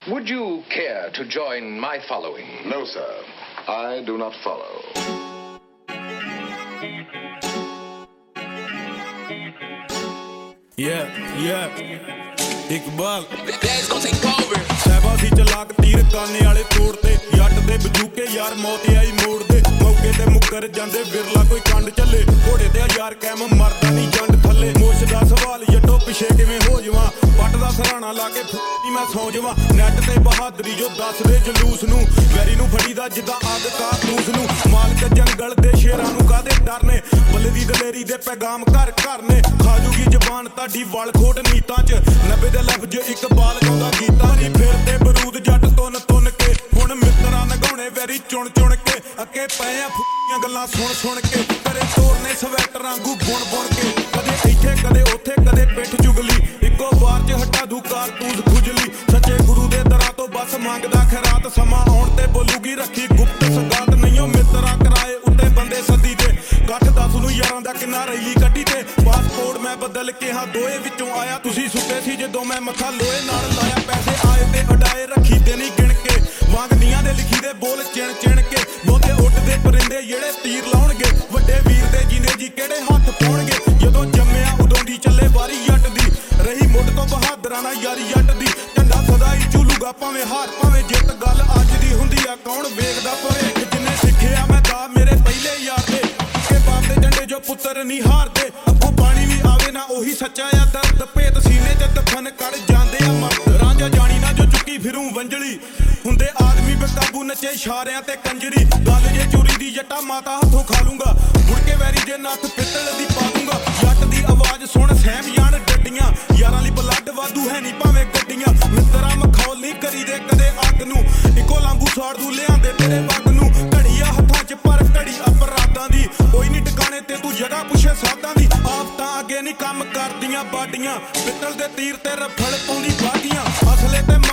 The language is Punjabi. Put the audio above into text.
Would you care to join my following? No, sir. I do not follow. Yeah. Iqbal. Dad's gonna take over. Sahiba ਸੀ ਚਲਾਕ ਤੀਰ ਕਾਨੇ ਵਾਲੇ ਤੋੜ ਤੇ ਜੱਟ ਦੇ ਬਜੂਕੇ ਯਾਰ ਮੌਤ ਆਈ ਮੋੜ ਦੇ ਮੌਕੇ ਤੇ ਮੁੱਕਰ ਜਾਂਦੇ ਵਿਰਲਾ ਕੋਈ ਕੰਡ ਚੱਲੇ ਘੋੜੇ ਤੇ ਯਾਰ ਕੈਮ ਮਰਦਾ ਨਹੀਂ ਜੰਡ ਥੱਲੇ ਮੁੱਛ ਦਾ ਸਵਾਲ ਜੱਟੋ ਪਿਛੇ ਕਿਵੇਂ ਹੋ ਜਾਵਾਂ ਪੱਟ ਦਾ ਸਰਾਣਾ ਲਾ ਕੇ ਮੈਂ ਸੌ ਜਾਵਾਂ ਨੈਟ ਤੇ ਬਹਾਦਰੀ ਜੋ ਦੱਸਦੇ ਜਲੂਸ ਨੂੰ ਵੈਰੀ ਨੂੰ ਫੜੀਦਾ ਜਿੱਦਾਂ ਅੱਗ ਕਾਰਤੂਸ ਨੂੰ ਮਾਲਕ ਜੰਗਲ ਦੇ ਸ਼ੇਰਾਂ ਨੂੰ ਕਾਦੇ ਡਰ ਨੇ ਬੱਲੇ ਦੀ ਦਲੇਰੀ ਦੇ ਪੈਗਾਮ ਘਰ ਘਰ ਨੇ ਖਾਜੂਗੀ ਜ਼ਬਾਨ ਤੁਹਾਡੀ ਵਲ ਖੋਟ ਨੀਤਾਂ 'ਚ 90 ਦੇ ਲਫ਼ਜ਼ ਇਕਬਾਲ ਗਾਉਂਦਾ ਗੀਤਾਂ ਨਹੀਂ ਫਿਰਦੇ ਬਰੂਦ ਜੱਟ ਤੁੰਨ ਤੁੰਨ ਕੇ ਹੁਣ ਮਿੱਤਰਾਂ ਨਗਾਉਣੇ ਵੈਰੀ ਚੁਣ ਚੁਣ ਕੇ ਅੱਗੇ ਪਏ ਆ ਫੁੱਟੀਆਂ ਗੱਲਾਂ ਸੁਣ ਕੇ ਕਰੇ ਤੋਰਨੇ ਸਵੈਟਰ ਵਾਂਗੂ ਬੁਣ ਬੁਣ ਕੇ ਕਦੇ ਇੱਥੇ ਕਦੇ ਉੱਥੇ ਕਦੇ ਪਿੱਠ ਚੁਗਲੀ ਇੱਕੋ ਵਾਰ 'ਚ ਹਟਾ ਦੂ ਕਾਰਤੂਸ ਖੁਜਲੀ ਸੱਚੇ ਗੁਰੂ ਦੇ ਦਰਾਂ ਤੋਂ ਬਸ ਮੰਗਦਾ ਖੈਰਾਤ ਸਮਾਂ ਆਉਣ ਤੇ ਬੋਲੂਗੀ ਰੱਖੀ ਗੁਪਤ ਸੰਗਾਤ ਨਹੀਂਓ ਮਿੱਤਰਾਂ ਕਰਾਏ ਉੱਤੇ ਬੰਦੇ ਸੱਦੀ ਤੇ ਗੱਠ 10 ਨੂੰ ਯਾਰਾਂ ਦਾ ਕਿੰਨਾ ਰੈਲੀ ਕੱਢੀ ਤੇ ਪਾਸਪੋਰਟ ਮੈਂ ਬਦਲ ਕੇ ਹਾਂ ਦੋਏ ਵਿੱਚੋਂ ਆਇਆ ਤੁਸੀਂ ਸੁੱਤੇ ਸੀ ਜਦੋਂ ਮੈਂ ਮੱਥਾ ਲੋਹੇ ਨਾਲ ਲਾਇਆ ਪੈਸੇ ਆਏ ਤੇ ਉਡਾਏ ਰੱਖੀ ਤੇ ਨਹੀਂ ਗਿਣ ਕੇ ਮੰਗਦੀਆਂ ਦੇ ਲਿਖੀ ਦੇ ਬੋਲ ਚਿਣ ਕੇ ਬਹੁਤੇ ਉੱਡਦੇ ਪਰਿੰਦੇ ਜਿਹੜੇ ਤੀਰ ਲਾਉਣਗੇ ਵੱਡੇ ਵੀਰ ਦੇ ਜਿੰਦੇ ਜੀ ਕਿਹੜੇ ਹੱਥ ਪਾਉਣਗੇ ਜਦੋਂ ਜੰਮਿਆ ਉਦੋਂ ਦੀ ਚੱਲੇ ਵਾਰੀ ਜੱਟ ਦੀ ਰਹੀ ਮੁੱਢ ਤੋਂ ਬਹਾਦਰਾਂ ਨਾਲ ਯਾਰੀ ਜੱਟ ਦੀ ਝੰਡਾ ਸਦਾ ਹੀ ਝੂਲੂਗਾ ਭਾਵੇਂ ਹਾਰ ਭਾਵੇਂ ਜਿੱਤ ਗੱਲ ਅੱਜ ਦੀ ਹੁੰਦੀ ਆ ਕੌਣ ਵੇਖਦਾ ਭਵਿੱਖ ਜਿੰਨੇ ਸਿੱਖਿਆ ਮੈਂ ਤਾਂ ਮੇਰੇ ਪਹਿਲੇ ਯਾਰ ਦੇ ਕਿ ਬਾਪ ਦੇ ਝੰਡੇ ਜੋ ਪੁੱਤਰ ਨਹੀਂ ਹਾਰਦੇ ਅੱਗੋਂ ਪਾਣੀ ਵੀ ਆਵੇ ਨਾ ਉਹੀ ਸੱਚਾ ਆ ਦਰਦ ਭੇਤ ਸੀਨੇ 'ਚ ਦਫਨ ਕੱਢ ਜਾਂਦੇ ਆ ਮਰਦ ਰਾਂਝਾ ਜਾਣੀ ਨਾ ਜੋ ਚੁੱਕੀ ਫਿਰੂ ਵੰਜਲੀ ਹੁੰਦੇ ਆਦਮੀ ਬੇਕਾਬੂ ਨੱਚੇ ਇਸ਼ਾਰਿਆਂ ਤੇ ਕੰਜਰੀ ਗੱਲ ਜੇ ਚੋਰੀ ਦੀ ਜੱਟਾ ਮਾਤਾ ਹੱਥੋਂ ਖਾ ਲੂੰਗਾ ਮੁੜ ਕੇ ਵੈਰੀ ਜੇ ਨੱਥ ਪਿੱਤਲ ਦੀ ਪਾ ਦੂੰਗਾ ਜੱਟ ਦੀ ਆਵਾਜ਼ ਸੁਣ ਸਹਿਮ ਜਾਣ ਡੱਡੀਆਂ ਯਾਰਾਂ ਲਈ ਬਲੱਡ ਵਾਧੂ ਹੈ ਨਹੀਂ ਭਾਵੇਂ ਗੱਡੀਆਂ ਮਿੱਤਰਾਂ ਮਖੌਲ ਨਹੀਂ ਕਰੀਦੇ ਕਦੇ ਅੱਗ ਨੂੰ ਇੱਕੋ ਲਾਂਬੂ ਸਾੜ ਦੂ ਲਿਆਂਦੇ ਤੇਰੇ ਵੱਗ ਨੂੰ ਘੜੀ ਆ ਹੱਥਾਂ 'ਚ ਪਰ ਘੜੀ ਅਪਰਾਧਾਂ ਦੀ ਕੋਈ ਨਹੀਂ ਟਿਕਾਣੇ ਤੇ ਤੂੰ ਜਗ੍ਹਾ ਪੁੱਛੇ ਸਾਧਾਂ ਦੀ ਆਪ ਤਾਂ ਅੱਗੇ ਨਹੀਂ ਕੰਮ ਕਰਦੀਆਂ ਬਾਡੀਆਂ ਪਿੱਤਲ ਦੇ ਤੀਰ ਤੇ ਰਫਲ ਪਾਉਂਦੀ ਬਾਡੀਆਂ ਅਸਲੇ ਤੇ